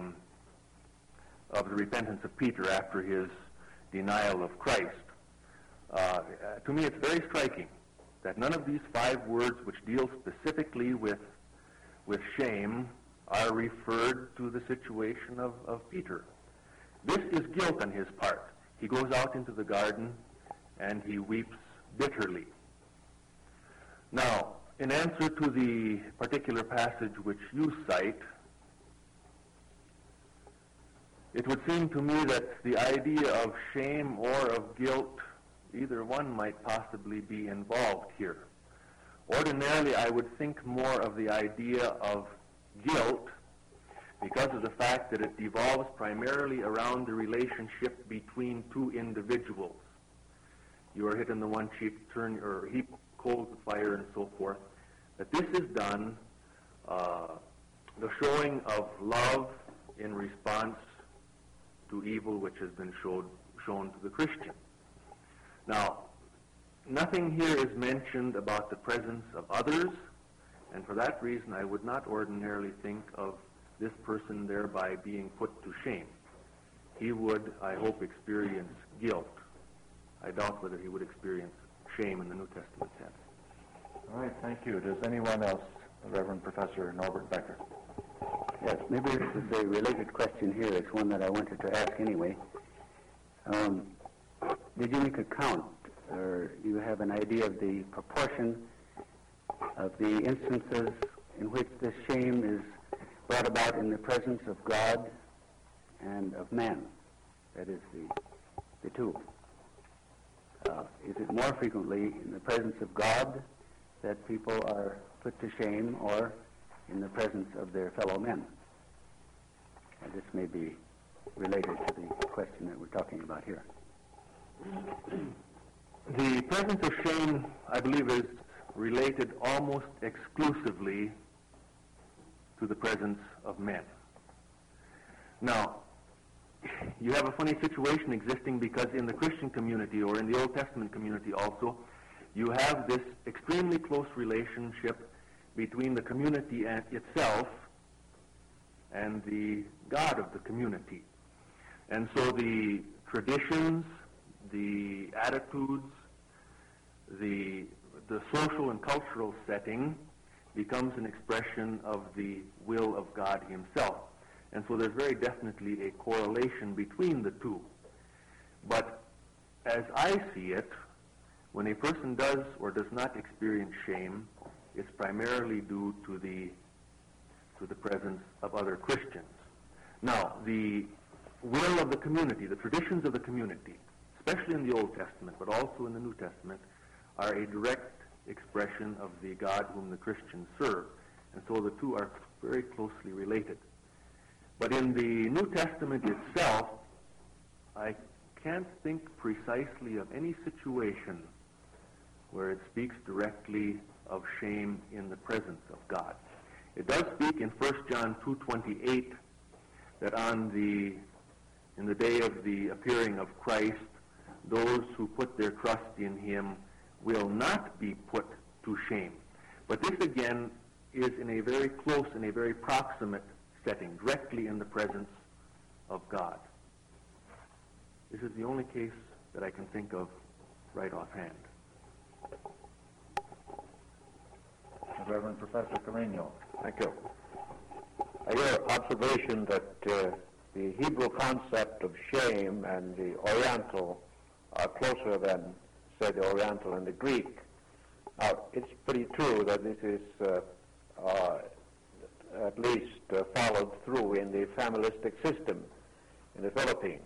the repentance of Peter after his denial of Christ. To me, it's very striking that none of these 5 words which deal specifically with shame are referred to the situation of Peter. This is guilt on his part. He goes out into the garden and he weeps bitterly. Now, in answer to the particular passage which you cite, it would seem to me that the idea of shame or of guilt, either one might possibly be involved here. Ordinarily, I would think more of the idea of guilt because of the fact that it devolves primarily around the relationship between 2 individuals. You are hit in the one cheek, turn or heap coals of fire, and so forth. That this is done, the showing of love in response to evil which has been shown to the Christian. Now, nothing here is mentioned about the presence of others, and for that reason I would not ordinarily think of this person thereby being put to shame. He would, I hope, experience guilt. I doubt whether he would experience shame in the New Testament sense. All right, thank you. Does anyone else, Reverend Professor Norbert Becker? Yes, maybe this is a related question here. It's one that I wanted to ask anyway. Did you make a count, or do you have an idea of the proportion of the instances in which this shame is brought about in the presence of God and of man? That is the 2. Is it more frequently in the presence of God that people are put to shame, or in the presence of their fellow men? And this may be related to the question that we're talking about here. The presence of shame, I believe, is related almost exclusively to the presence of men. Now, you have a funny situation existing because in the Christian community, or in the Old Testament community also, you have this extremely close relationship between the community itself and the God of the community. And so the traditions, the attitudes, the social and cultural setting becomes an expression of the will of God himself. And so there's very definitely a correlation between the 2. But as I see it, when a person does or does not experience shame, it's primarily due to the presence of other Christians. Now, the will of the community, the traditions of the community, especially in the Old Testament, but also in the New Testament, are a direct expression of the God whom the Christians serve. And so the 2 are very closely related. But in the New Testament itself, I can't think precisely of any situation where it speaks directly of shame in the presence of God. It does speak in 1 John 2:28 that in the day of the appearing of Christ, those who put their trust in him will not be put to shame. But this again is in a very close and a very proximate setting, directly in the presence of God. This is the only case that I can think of right offhand. Reverend Professor Carreño. Thank you. Your observation that the Hebrew concept of shame and the Oriental are closer than, say, the Oriental and the Greek. Now, it's pretty true that this is at least followed through in the familistic system in the Philippines.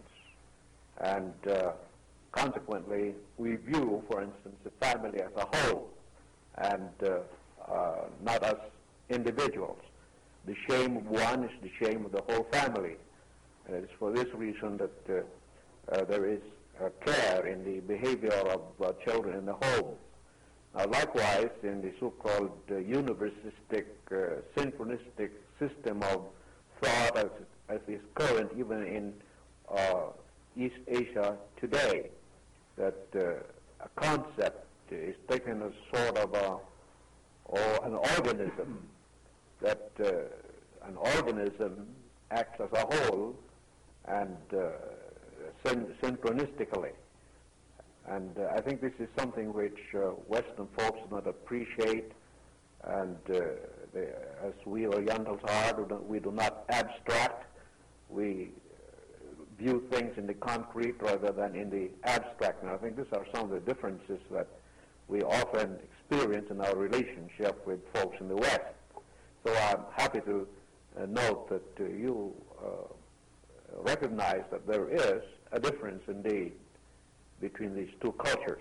And consequently, we view, for instance, the family as a whole and not us individuals. The shame of one is the shame of the whole family. And it's for this reason that there is care in the behavior of children in the home. Likewise, in the so-called universistic, synchronistic system of thought as is current even in East Asia today, that a concept is taken as sort of an organism, that an organism acts as a whole and synchronistically. And I think this is something which Western folks do not appreciate, and as we Orientals are, we do not abstract. We view things in the concrete rather than in the abstract. And I think these are some of the differences that we often experience in our relationship with folks in the West. So I'm happy to note that you recognize that there is a difference indeed between these two cultures.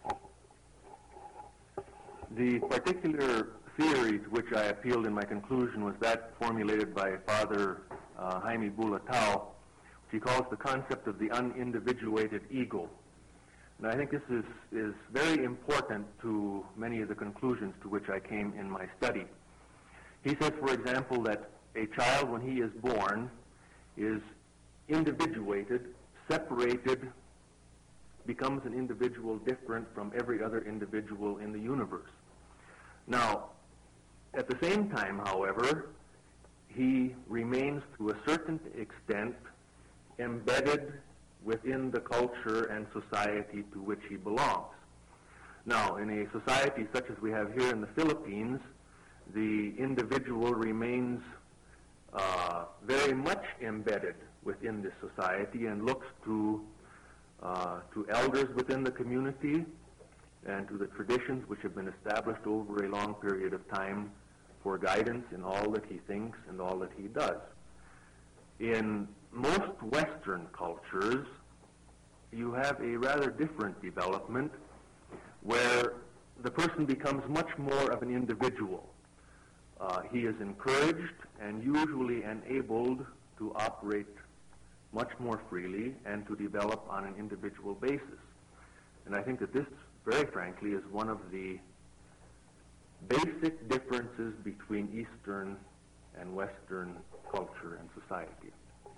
The particular theory to which I appealed in my conclusion was that formulated by Father Jaime Bulatao, which he calls the concept of the unindividuated ego. And I think this is very important to many of the conclusions to which I came in my study. He says, for example, that a child, when he is born, is individuated, separated, becomes an individual different from every other individual in the universe. Now, at the same time, however, he remains to a certain extent embedded within the culture and society to which he belongs. Now, in a society such as we have here in the Philippines, the individual remains very much embedded within this society and looks to elders within the community and to the traditions which have been established over a long period of time for guidance in all that he thinks and all that he does. In most Western cultures, you have a rather different development where the person becomes much more of an individual. He is encouraged and usually enabled to operate much more freely and to develop on an individual basis. And I think that this, very frankly, is one of the basic differences between Eastern and Western culture and society.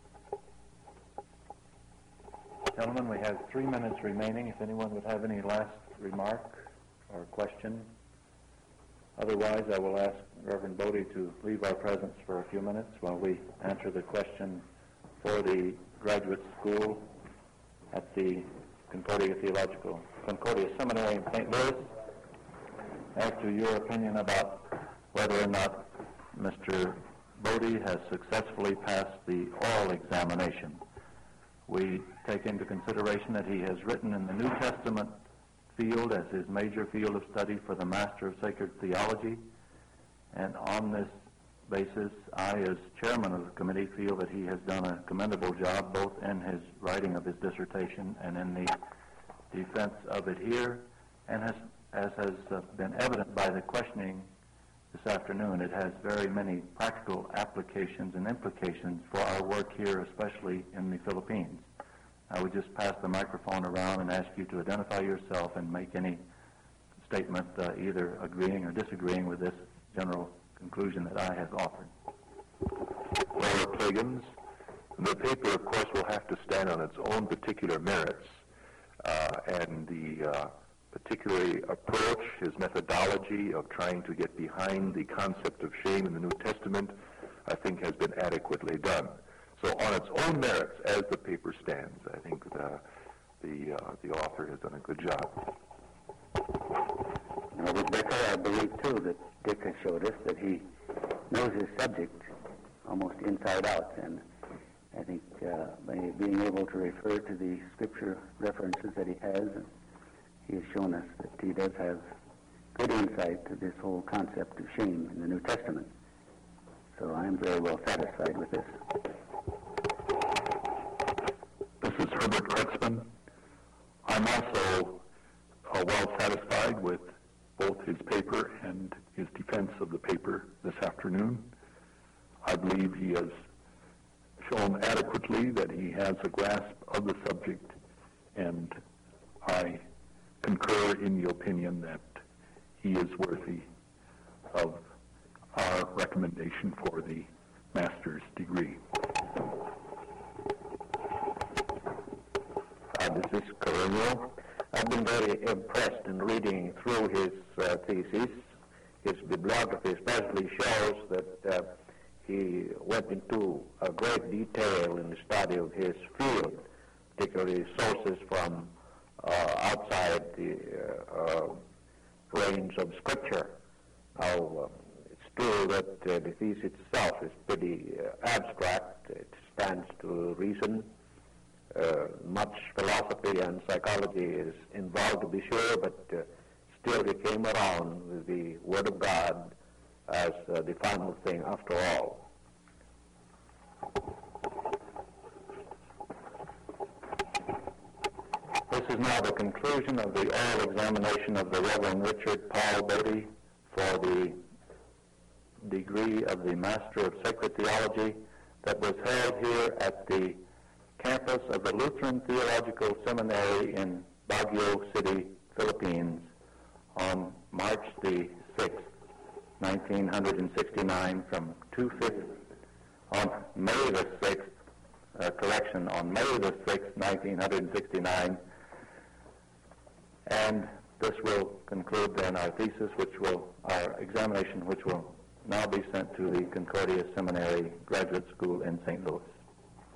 Gentlemen, we have 3 minutes remaining. If anyone would have any last remark or question. Otherwise, I will ask Reverend Bodie to leave our presence for a few minutes while we answer the question for the graduate school at the Concordia Seminary in St. Louis as to your opinion about whether or not Mr. Bodie has successfully passed the oral examination. We take into consideration that he has written in the New Testament field as his major field of study for the Master of Sacred Theology, and on this basis, I, as chairman of the committee, feel that he has done a commendable job both in his writing of his dissertation and in the defense of it here, and as has been evident by the questioning this afternoon, it has very many practical applications and implications for our work here, especially in the Philippines. I would just pass the microphone around and ask you to identify yourself and make any statement either agreeing or disagreeing with this general conclusion that I have offered. Well, Pagans, the paper, of course, will have to stand on its own particular merits, and the particular approach, his methodology of trying to get behind the concept of shame in the New Testament, I think has been adequately done. So on its own merits, as the paper stands, I think the author has done a good job. Now, with Becker, I believe, too, that Dick has showed us that he knows his subject almost inside out, and I think by being able to refer to the scripture references that he has, he has shown us that he does have good insight to this whole concept of shame in the New Testament. So I'm very well satisfied with this. This is Herbert Kretzmann. I'm also well satisfied with both his paper and his defense of the paper this afternoon. I believe he has shown adequately that he has a grasp of the subject, and I concur in the opinion that he is worthy of our recommendation for the master's degree. This is Carrillo. I've been very impressed in reading through his thesis. His bibliography especially shows that he went into a great detail in the study of his field, particularly sources from outside the range of Scripture. Now, it's true that the thesis itself is pretty abstract. It stands to reason. Much philosophy and psychology is involved, to be sure, but still he came around with the Word of God as the final thing after all. This is now the conclusion of the oral examination of the Reverend Richard Paul Bodie for the degree of the Master of Sacred Theology that was held here at the campus of the Lutheran Theological Seminary in Baguio City, Philippines, on March the 6th, 1969, from 2:50 on May the 6th, on May the 6th, 1969, and this will conclude then our thesis, our examination, which will now be sent to the Concordia Seminary Graduate School in St. Louis.